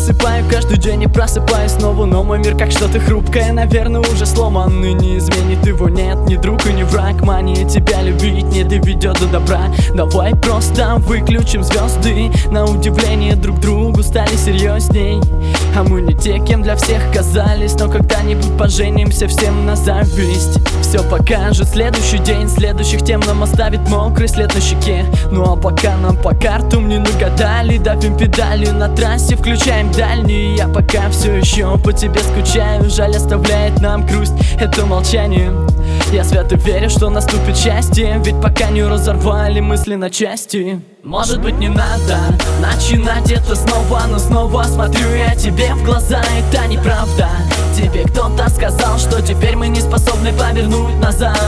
засыпаю каждый день и просыпаюсь снова. Но мой мир как что-то хрупкое, наверное, уже сломан. И не изменит его, нет, ни друг и ни враг. Мания тебя любить не доведет до добра. Давай просто выключим звезды. На удивление друг другу стали серьезней. А мы не те, кем для всех казались. Но когда-нибудь поженимся всем на зависть. Все покажет следующий день, следующих тем нам оставит мокрый след на щеке. Ну а пока нам по картам не нагадали, давим педалью на трассе, включаем дальние. Я пока все еще по тебе скучаю. Жаль, оставляет нам грусть это молчание. Я свято верю, что наступит счастье, ведь пока не разорвали мысли на части. Может быть, не надо начинать это снова, но снова смотрю я тебе в глаза. Это неправда. Тебе кто-то сказал, что теперь мы не способны повернуть назад.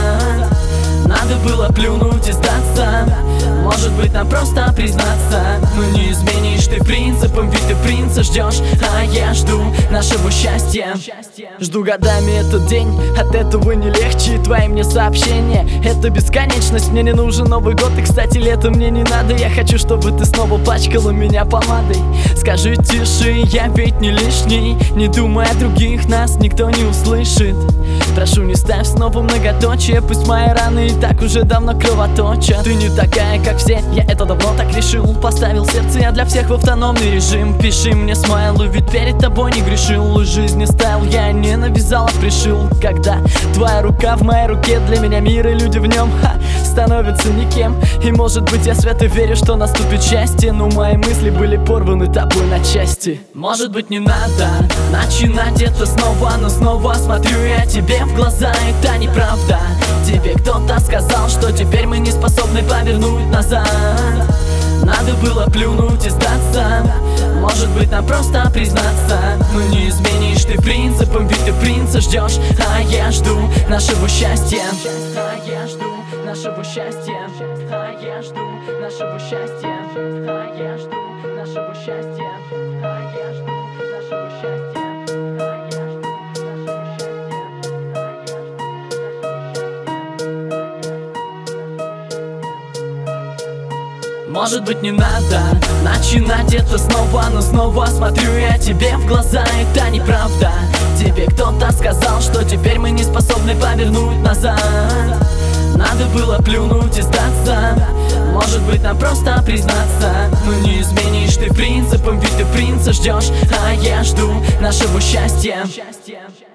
Надо было плюнуть и сдаться. Может быть, нам просто признаться. Но не изменишь ты принципом, ведь ты принца ждешь, а я жду нашего счастья. Жду годами этот день, от этого не легче. Твои мне сообщения, это бесконечность. Мне не нужен Новый год, и, кстати, лето мне не надо. Я хочу, чтобы ты снова пачкала меня помадой. Скажи тише, я ведь не лишний. Не думай о других, нас никто не услышит. Прошу, не ставь снова многоточие. Пусть мои раны и так уже давно кровоточат. Ты не такая, как все, я это давно так решил. Поставил сердце я для всех в автономный режим. Пиши мне смайлы, ведь перед тобой не грешил. И жизни стайл я не навязал, а пришил. Когда твоя рука в моей руке, для меня мир и люди в нем становятся никем. И может быть, я свято верю, что наступит счастье. Но мои мысли были порваны тобой на части. Может быть, не надо начинать это снова, но снова смотрю я тебе в глаза. Это неправда. Тебе кто-то сказал, что теперь мы не способны повернуть назад. Надо было плюнуть и сдаться. Может быть, нам просто признаться. Но не изменишь ты принципом, ведь ты принца ждешь, а я жду нашего счастья. А я жду нашего счастья. А я жду нашего счастья. А я жду нашего счастья. А я жду нашего счастья. Может быть, не надо начинать это снова, но снова смотрю я тебе в глаза. Это неправда. Тебе кто-то сказал, что теперь мы не способны повернуть назад. Надо было плюнуть и сдаться. Может быть, нам просто признаться. Но не изменишь ты принципом, ведь ты принца ждешь, а я жду нашего счастья.